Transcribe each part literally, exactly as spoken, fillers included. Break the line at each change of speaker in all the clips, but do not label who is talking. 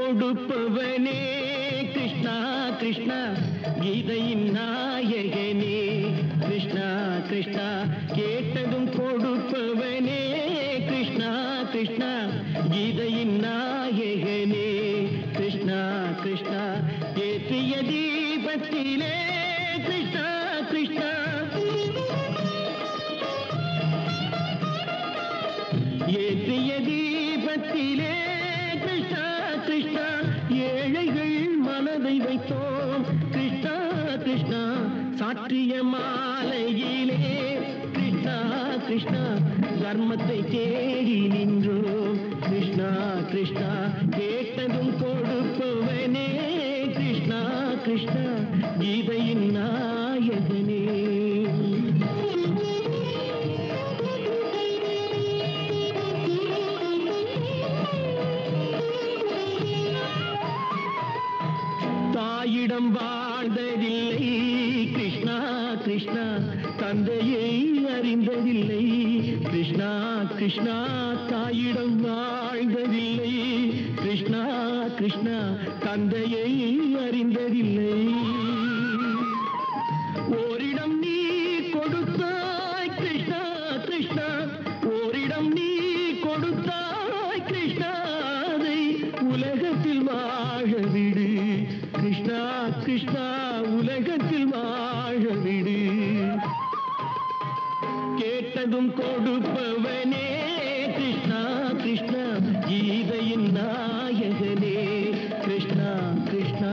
கொடுப்பவனே கிருஷ்ணா கிருஷ்ணா கீதையின் நாயகனே கிருஷ்ணா கிருஷ்ணா கேட்டதும் கொடுப்பவனே கிருஷ்ணா கிருஷ்ணா கீதையின் நாயகனே கிருஷ்ணா கிருஷ்ணா ஏற்றிய தீபத்திலே கிருஷ்ணா கிருஷ்ணா ஏற்றிய தீபத்திலே கிருஷ்ணா கிருஷ்ணா ஏழைகள் மனதை வைத்தோம் கிருஷ்ணா கிருஷ்ணா சாற்றிய மாலையிலே கிருஷ்ணா கிருஷ்ணா தர்மத்தை தேடி நின்றோம் கிருஷ்ணா கிருஷ்ணா கேட்டதும் கொடுப்பவனே கிருஷ்ணா கிருஷ்ணா கீதையின் நாயகனே தாயிடம் வாழ்ந்ததில்லை கிருஷ்ணா கிருஷ்ணா தந்தையை அறிந்ததில்லை கிருஷ்ணா கிருஷ்ணா தாயிடம் வாழ்ந்ததில்லை கிருஷ்ணா கிருஷ்ணா தந்தையை அறிந்ததில்லை ஓரிடம் நீ கொடுத்தாய் கிருஷ்ணா கிருஷ்ணா ஓரிடம் நீ கொடுத்தாய் கிருஷ்ணா அதை உலகத்தில் வாழ விடு கிருஷ்ணா கிருஷ்ணா உலகத்தில் வாழ விடு கேட்டதும் கொடுப்பவனே கிருஷ்ணா கிருஷ்ணா கீதையின் நாயகனே கிருஷ்ணா கிருஷ்ணா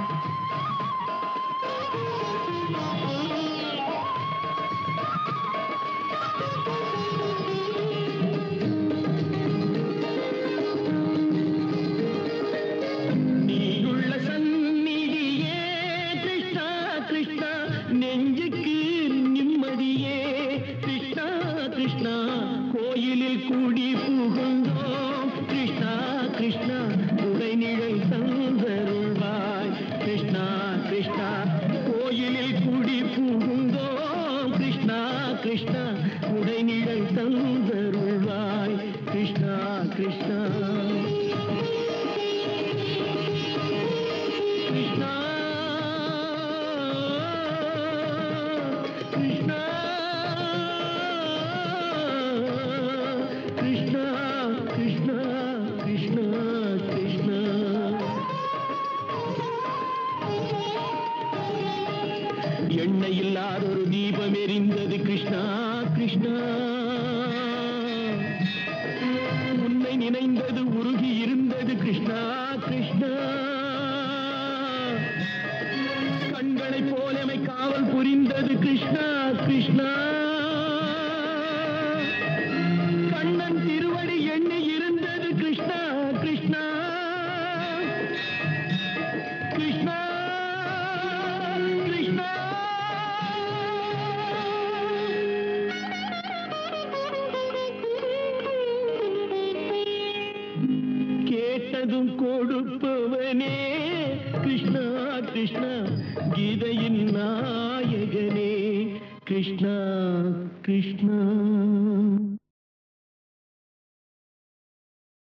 நெஞ்சுக்கு நிம்மதியே கிருஷ்ணா கிருஷ்ணா கோயிலில் கூடி புகுந்தோம் கிருஷ்ணா கிருஷ்ணா உடைநிழல் தந்தருள்வாய் கிருஷ்ணா கிருஷ்ணா கோயிலில் கூடி புகுந்தோம் கிருஷ்ணா கிருஷ்ணா உடைநிழல் தந்தருள்வாய் கிருஷ்ணா கிருஷ்ணா கிருஷ்ணா கிருஷ்ணா கிருஷ்ணா கிருஷ்ணா கிருஷ்ணா கிருஷ்ணா எண்ணெய் இல்லாத ஒரு தீபம் எரிந்தது கிருஷ்ணா கிருஷ்ணா உன்னை நினைந்தது உருகி இருந்தது கிருஷ்ணா கிருஷ்ணா கண்களை போலமை காவல் புரிந்தது கிருஷ்ணா கிருஷ்ணா கண்ணன் திருவடி எண்ணி இருந்தது கிருஷ்ணா கிருஷ்ணா கிருஷ்ணா கிருஷ்ணா கேட்டதும் கொடுப்பவனே கிருஷ்ணா கிருஷ்ணா கீதையின் நாயகனே கிருஷ்ணா கிருஷ்ணா